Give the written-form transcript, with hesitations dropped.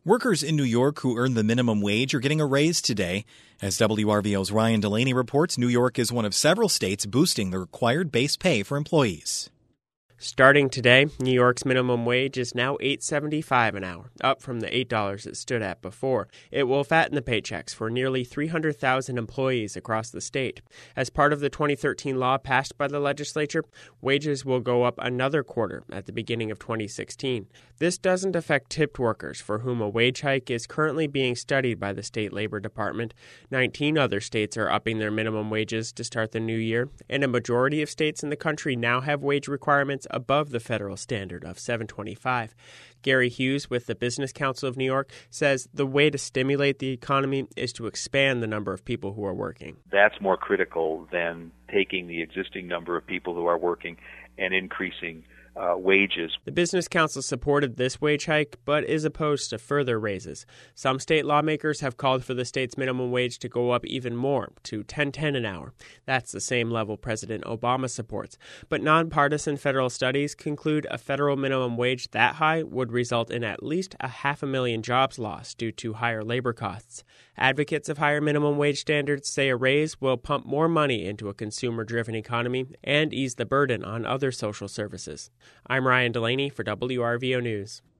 Workers in New York who earn the minimum wage are getting a raise today. As WRVO's Ryan Delaney reports, New York is one of several states boosting the required base pay for employees. Starting today, New York's minimum wage is now $8.75 an hour, up from the $8 it stood at before. It will fatten the paychecks for nearly 300,000 employees across the state. As part of the 2013 law passed by the legislature, wages will go up another quarter at the beginning of 2016. This doesn't affect tipped workers, for whom a wage hike is currently being studied by the state labor department. 19 other states are upping their minimum wages to start the new year, and a majority of states in the country now have wage requirements above the federal standard of $7.25. Gary Hughes with the Business Council of New York says the way to stimulate the economy is to expand the number of people who are working. That's more critical than taking the existing number of people who are working and increasing wages. The Business Council supported this wage hike, but is opposed to further raises. Some state lawmakers have called for the state's minimum wage to go up even more, to $10.10 an hour. That's the same level President Obama supports. But nonpartisan federal studies conclude a federal minimum wage that high would result in at least 500,000 jobs lost due to higher labor costs. Advocates of higher minimum wage standards say a raise will pump more money into a consumer-driven economy and ease the burden on other social services. I'm Ryan Delaney for WRVO News.